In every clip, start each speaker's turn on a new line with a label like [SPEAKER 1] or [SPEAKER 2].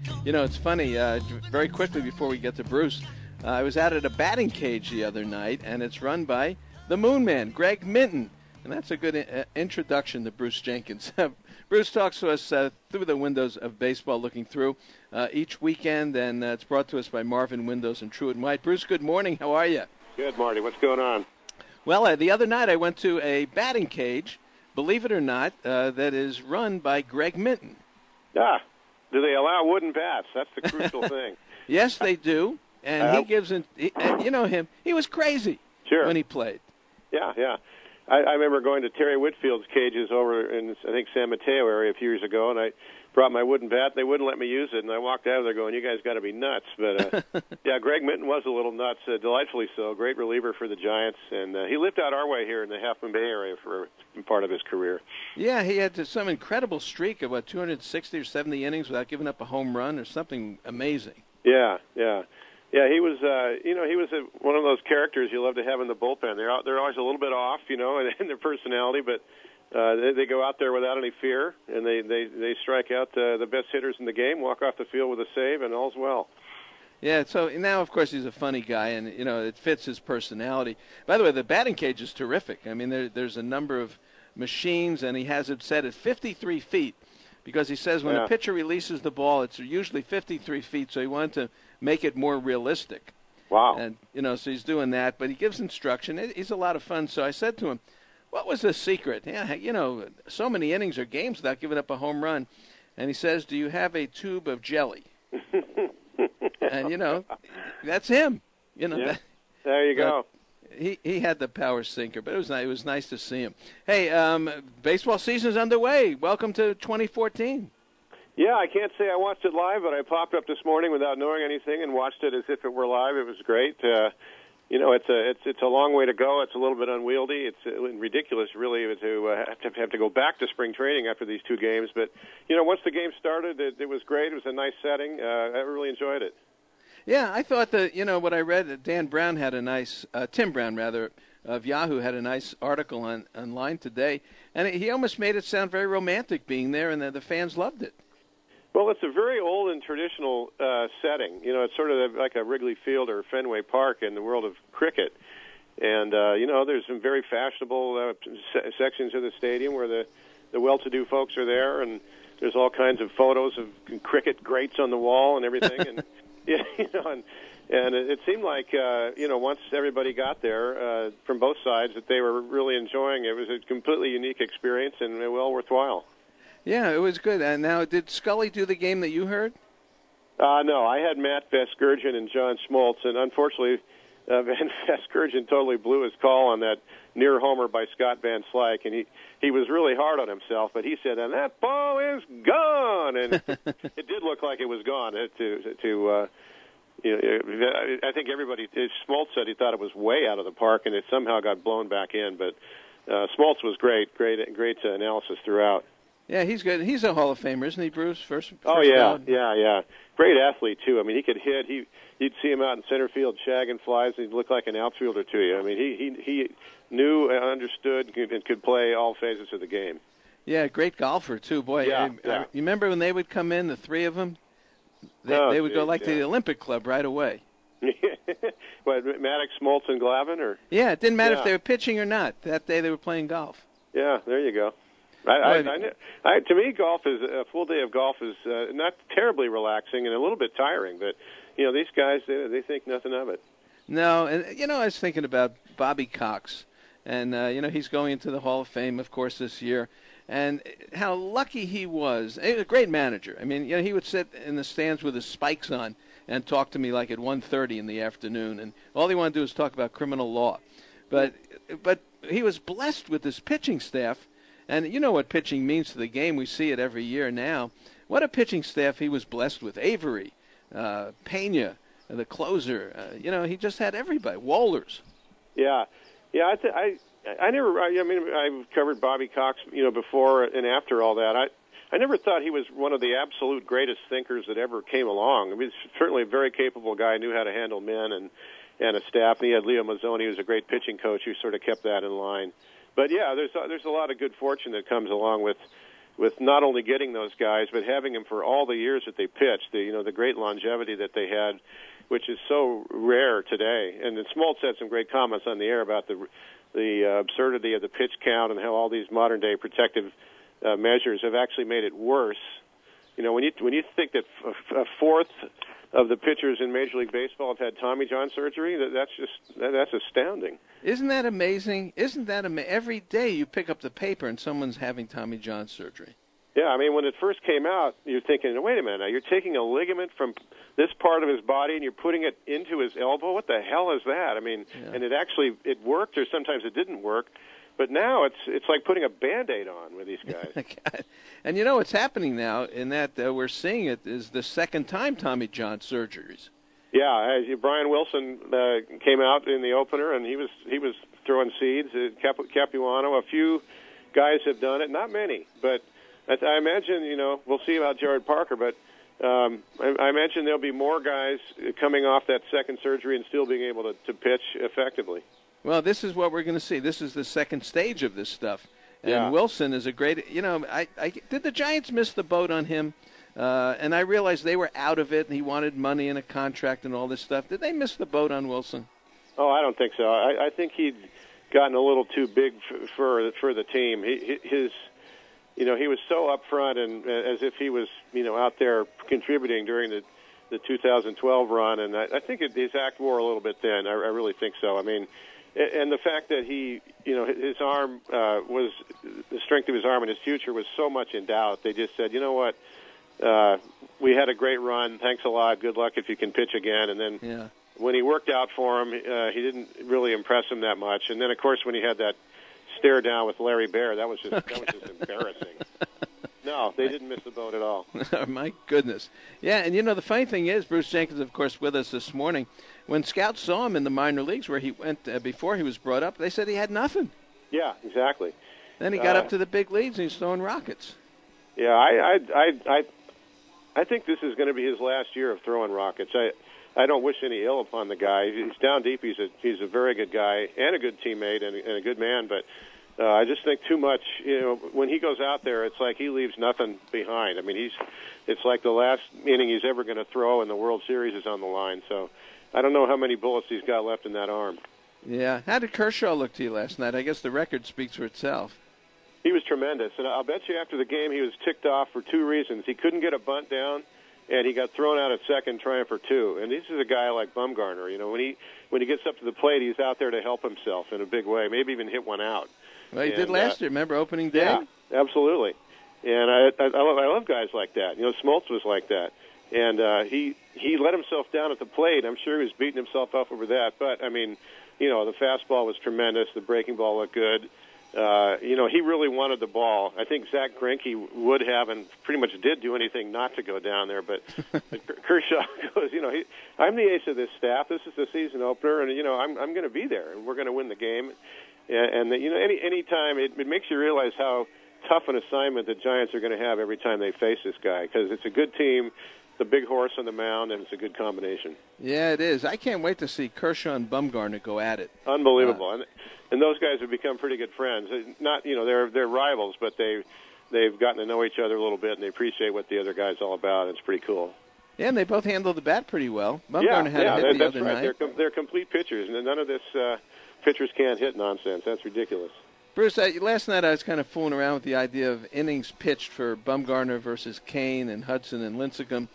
[SPEAKER 1] You know, it's funny, very quickly before we get to Bruce, I was out at a batting cage the other night, and it's run by the Moon Man, Greg Minton. And that's a good introduction to Bruce Jenkins. Bruce talks to us through the windows of baseball, looking through each weekend, and it's brought to us by Marvin Windows and Truett & White. Bruce, good morning. How are you?
[SPEAKER 2] Good, Marty. What's going on?
[SPEAKER 1] Well, the other night I went to a batting cage, believe it or not, that is run by Greg Minton.
[SPEAKER 2] Ah, do they allow wooden bats? That's the crucial thing.
[SPEAKER 1] Yes, they do. And he gives and you know him, he was crazy when he played.
[SPEAKER 2] Yeah. I remember going to Terry Whitfield's cages over in, I think, San Mateo area a few years ago, and I brought my wooden bat. They wouldn't let me use it, and I walked out of there going, you guys got to be nuts. But, yeah, Greg Minton was a little nuts, delightfully so. Great reliever for the Giants, and he lived out our way here in the Half Moon Bay area for part of his career.
[SPEAKER 1] Yeah, he had some incredible streak of, 260 or 70 innings without giving up a home run or something amazing.
[SPEAKER 2] Yeah. Yeah, he was. He was one of those characters you love to have in the bullpen. They're always a little bit off, in their personality, but they go out there without any fear, and they strike out the best hitters in the game, walk off the field with a save, and all's well.
[SPEAKER 1] Yeah. So now, of course, he's a funny guy, and it fits his personality. By the way, the batting cage is terrific. I mean, there's a number of machines, and he has it set at 53 feet. Because he says when a pitcher releases the ball, it's usually 53 feet, so he wanted to make it more realistic.
[SPEAKER 2] Wow.
[SPEAKER 1] And, so he's doing that, but he gives instruction. He's a lot of fun. So I said to him, what was the secret? Yeah, so many innings or games without giving up a home run. And he says, do you have a tube of jelly? And, that's him.
[SPEAKER 2] Yeah. There you go.
[SPEAKER 1] He had the power sinker, but it was nice to see him. Hey, baseball season's underway. Welcome to 2014.
[SPEAKER 2] Yeah, I can't say I watched it live, but I popped up this morning without knowing anything and watched it as if it were live. It was great. It's a long way to go. It's a little bit unwieldy. It's ridiculous, really, to have to go back to spring training after these two games. But once the game started, it was great. It was a nice setting. I really enjoyed it.
[SPEAKER 1] Yeah, I thought that, what I read, Dan Brown had a nice, Tim Brown, rather, of Yahoo had a nice article online today, and he almost made it sound very romantic being there, and the fans loved it.
[SPEAKER 2] Well, it's a very old and traditional setting. It's sort of like a Wrigley Field or Fenway Park in the world of cricket. And, there's some very fashionable sections of the stadium where the well-to-do folks are there, and there's all kinds of photos of cricket greats on the wall and everything, and and it seemed like once everybody got there from both sides that they were really enjoying it. It was a completely unique experience and well worthwhile.
[SPEAKER 1] Yeah, it was good. And now, did Scully do the game that you heard?
[SPEAKER 2] No, I had Matt Vasgersian and John Smoltz, and unfortunately, Van Vasgersian totally blew his call on that near homer by Scott Van Slyke, and he was really hard on himself, but he said, and that ball is gone, and it did look like it was gone. I think everybody, Smoltz said he thought it was way out of the park, and it somehow got blown back in, but Smoltz was great analysis throughout.
[SPEAKER 1] Yeah, he's good. He's a Hall of Famer, isn't he, Bruce? First
[SPEAKER 2] yeah. Great athlete, too. I mean, he could hit. You'd see him out in center field shagging flies, and he'd look like an outfielder to you. I mean, he knew, understood, and could play all phases of the game.
[SPEAKER 1] Yeah, great golfer, too. Boy,
[SPEAKER 2] yeah.
[SPEAKER 1] You remember when they would come in, the three of them? They would go to the Olympic Club right away.
[SPEAKER 2] What, Maddox, Smoltz, and Glavine? Or?
[SPEAKER 1] Yeah, it didn't matter if they were pitching or not. That day they were playing golf.
[SPEAKER 2] Yeah, there you go. To me, golf is a full day of golf is not terribly relaxing and a little bit tiring, but these guys they think nothing of it.
[SPEAKER 1] No, and I was thinking about Bobby Cox, and he's going into the Hall of Fame, of course, this year, and how lucky he was. He was a great manager. I mean, he would sit in the stands with his spikes on and talk to me like at 1:30 in the afternoon, and all he wanted to do was talk about criminal law. But he was blessed with this pitching staff. And you know what pitching means to the game. We see it every year now. What a pitching staff he was blessed with. Avery, Pena, the closer. He just had everybody. Wohlers.
[SPEAKER 2] Yeah. I've covered Bobby Cox, before and after all that. I never thought he was one of the absolute greatest thinkers that ever came along. I mean, he's certainly a very capable guy, knew how to handle men and a staff. And he had Leo Mazzoni, who was a great pitching coach, who sort of kept that in line. But yeah, there's a lot of good fortune that comes along with with not only getting those guys, but having them for all the years that they pitched, the great longevity that they had, which is so rare today. And then Smoltz had some great comments on the air about the absurdity of the pitch count and how all these modern-day protective measures have actually made it worse. When you think that a fourth of the pitchers in Major League Baseball have had Tommy John surgery, that's astounding.
[SPEAKER 1] Isn't that amazing? Every day you pick up the paper and someone's having Tommy John surgery.
[SPEAKER 2] Yeah, I mean, when it first came out, you're thinking, wait a minute, now you're taking a ligament from this part of his body and you're putting it into his elbow? What the hell is that? I mean, and it worked, or sometimes it didn't work. But now it's like putting a Band-Aid on with these guys.
[SPEAKER 1] And what's happening now in that we're seeing it is the second time Tommy John surgeries.
[SPEAKER 2] Yeah, Brian Wilson came out in the opener, and he was throwing seeds. Capuano, a few guys have done it, not many, but I imagine we'll see about Jared Parker, but I imagine there'll be more guys coming off that second surgery and still being able to pitch effectively.
[SPEAKER 1] Well, this is what we're going to see. This is the second stage of this stuff. And Wilson is a great, I did the Giants miss the boat on him? And I realized they were out of it, and he wanted money and a contract and all this stuff. Did they miss the boat on Wilson?
[SPEAKER 2] Oh, I don't think so. I think he'd gotten a little too big for the team. He was so upfront and as if he was, out there contributing during the 2012 run, and I think his act wore a little bit thin. I really think so. I mean, and the fact that his arm was the strength of his arm and his future was so much in doubt. They just said, you know what, we had a great run. Thanks a lot. Good luck if you can pitch again. And then when he worked out for him, he didn't really impress him that much. And then, of course, when he had that stare down with Larry Baer, that was just embarrassing. No, they didn't miss the boat at all.
[SPEAKER 1] My goodness. Yeah, and the funny thing is, Bruce Jenkins, of course, with us this morning, when scouts saw him in the minor leagues where he went before he was brought up, they said he had nothing.
[SPEAKER 2] Yeah, exactly.
[SPEAKER 1] Then he got up to the big leagues and he's throwing rockets.
[SPEAKER 2] Yeah, I think this is going to be his last year of throwing rockets. I don't wish any ill upon the guy. He's down deep. He's a very good guy and a good teammate and a good man, but I just think too much. When he goes out there, it's like he leaves nothing behind. I mean, it's like the last inning he's ever going to throw, and the World Series is on the line. So I don't know how many bullets he's got left in that arm.
[SPEAKER 1] Yeah. How did Kershaw look to you last night? I guess the record speaks for itself.
[SPEAKER 2] He was tremendous, and I'll bet you after the game he was ticked off for two reasons. He couldn't get a bunt down, and he got thrown out at second trying for two. And this is a guy like Bumgarner. When he gets up to the plate, he's out there to help himself in a big way, maybe even hit one out.
[SPEAKER 1] Well, he did last year, remember, opening day?
[SPEAKER 2] Yeah, absolutely. And I love guys like that. Smoltz was like that. And he let himself down at the plate. I'm sure he was beating himself up over that. But, I mean, the fastball was tremendous. The breaking ball looked good. He really wanted the ball. I think Zach Greinke would have and pretty much did do anything not to go down there. But Kershaw goes, I'm the ace of this staff. This is the season opener, and, I'm going to be there, and we're going to win the game. And any time it makes you realize how tough an assignment the Giants are going to have every time they face this guy, because it's a good team, the big horse on the mound, and it's a good combination.
[SPEAKER 1] Yeah, it is. I can't wait to see Kershaw and Bumgarner go at it.
[SPEAKER 2] Unbelievable. And those guys have become pretty good friends. Not, they're rivals, but they've gotten to know each other a little bit, and they appreciate what the other guy's all about. It's pretty cool.
[SPEAKER 1] Yeah, and they both handled the bat pretty well. Bumgarner had a hit the other night.
[SPEAKER 2] They're complete pitchers, and none of this pitchers can't hit nonsense. That's ridiculous.
[SPEAKER 1] Bruce, last night I was kind of fooling around with the idea of innings pitched for Bumgarner versus Kane and Hudson and Lincecum.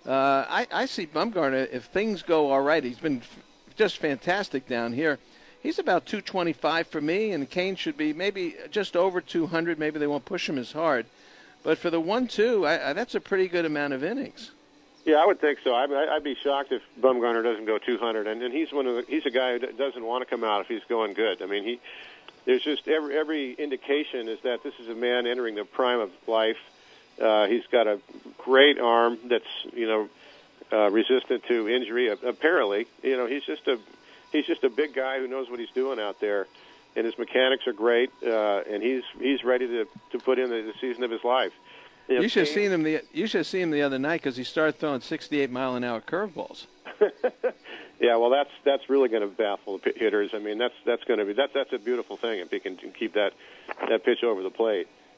[SPEAKER 1] I see Bumgarner, if things go all right, he's been just fantastic down here. He's about 225 for me, and Kane should be maybe just over 200. Maybe they won't push him as hard. But for the 1-2, that's a pretty good amount of innings.
[SPEAKER 2] Yeah, I would think so. I'd be shocked if Bumgarner doesn't go 200. And he's he's a guy who doesn't want to come out if he's going good. I mean, there's just every indication is that this is a man entering the prime of life. He's got a great arm that's resistant to injury. Apparently, he's just a big guy who knows what he's doing out there, and his mechanics are great. And he's ready to put in the season of his life.
[SPEAKER 1] You should have seen him. You should have seen him the other night because he started throwing 68-mile-an-hour curveballs.
[SPEAKER 2] Yeah, well, that's really going to baffle the hitters. I mean, that's going to be that's a beautiful thing if he can keep that pitch over the plate.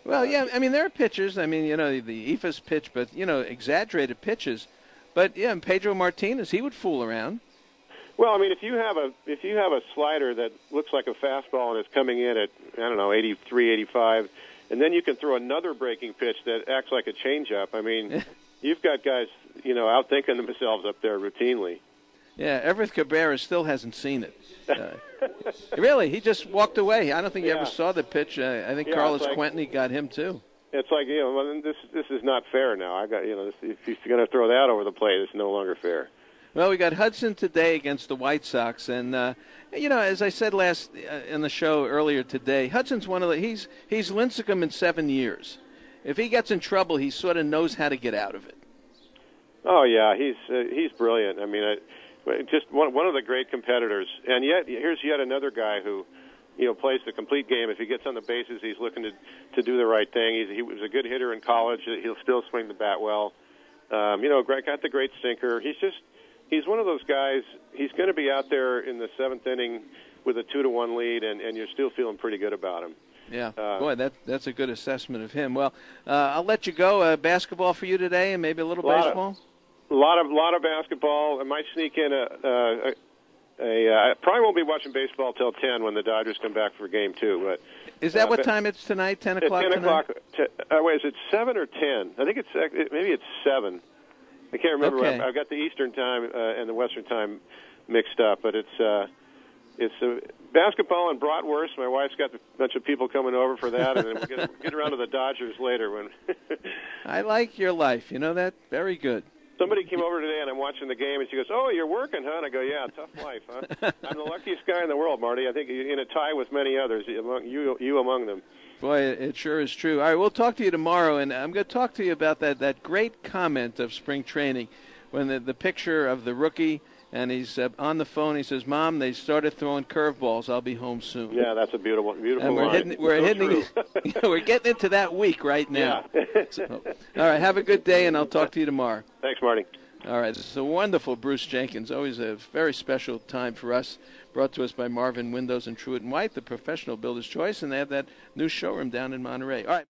[SPEAKER 1] Well, yeah, I mean, there are pitches. I mean, the Ephus pitch, but, exaggerated pitches. But, yeah, and Pedro Martinez, he would fool around.
[SPEAKER 2] Well, I mean, if you have a slider that looks like a fastball and is coming in at, 83, 85, and then you can throw another breaking pitch that acts like a changeup, I mean, you've got guys, outthinking themselves up there routinely.
[SPEAKER 1] Yeah, Everett Cabrera still hasn't seen it. Really, he just walked away. I don't think he ever saw the pitch. I think Carlos Quentny got him too.
[SPEAKER 2] It's like this is not fair now. I got if he's going to throw that over the plate, it's no longer fair.
[SPEAKER 1] Well, we got Hudson today against the White Sox, and as I said last in the show earlier today, Hudson's one of he's Lincecum in 7 years. If he gets in trouble, he sort of knows how to get out of it.
[SPEAKER 2] Oh yeah, he's brilliant. I mean, just one of the great competitors, and yet here's yet another guy who, plays the complete game. If he gets on the bases, he's looking to do the right thing. He was a good hitter in college. He'll still swing the bat well. Got the great sinker. He's one of those guys. He's going to be out there in the 7th inning with a 2-1 lead, and you're still feeling pretty good about him.
[SPEAKER 1] Yeah, boy, that's a good assessment of him. Well, I'll let you go. Basketball for you today, and maybe a little baseball.
[SPEAKER 2] A lot of basketball. I might sneak in I probably won't be watching baseball till 10 when the Dodgers come back for Game 2. But
[SPEAKER 1] is that what time it's tonight? 10 o'clock.
[SPEAKER 2] 10 o'clock. Wait, is it 7 or 10? I think maybe it's 7. I can't remember.
[SPEAKER 1] Okay.
[SPEAKER 2] I've got the Eastern time and the Western time mixed up, but it's basketball and bratwurst. My wife's got a bunch of people coming over for that, and then we'll get around to the Dodgers later. When
[SPEAKER 1] I like your life. You know that? Very good.
[SPEAKER 2] Somebody came over today, and I'm watching the game, and she goes, "Oh, you're working, huh?" And I go, "Yeah, tough life, huh?" I'm the luckiest guy in the world, Marty. I think in a tie with many others, you among them.
[SPEAKER 1] Boy, it sure is true. All right, we'll talk to you tomorrow, and I'm going to talk to you about that great comment of spring training when the picture of the rookie, and he's on the phone. He says, "Mom, they started throwing curveballs. I'll be home soon."
[SPEAKER 2] Yeah, that's a beautiful
[SPEAKER 1] and
[SPEAKER 2] line.
[SPEAKER 1] We're getting into that week right now.
[SPEAKER 2] Yeah.
[SPEAKER 1] So, all right, have a good day, and I'll talk to you tomorrow.
[SPEAKER 2] Thanks, Marty.
[SPEAKER 1] All right, this is a wonderful Bruce Jenkins. Always a very special time for us. Brought to us by Marvin Windows and Truett & White, the professional builder's choice, and they have that new showroom down in Monterey. All right.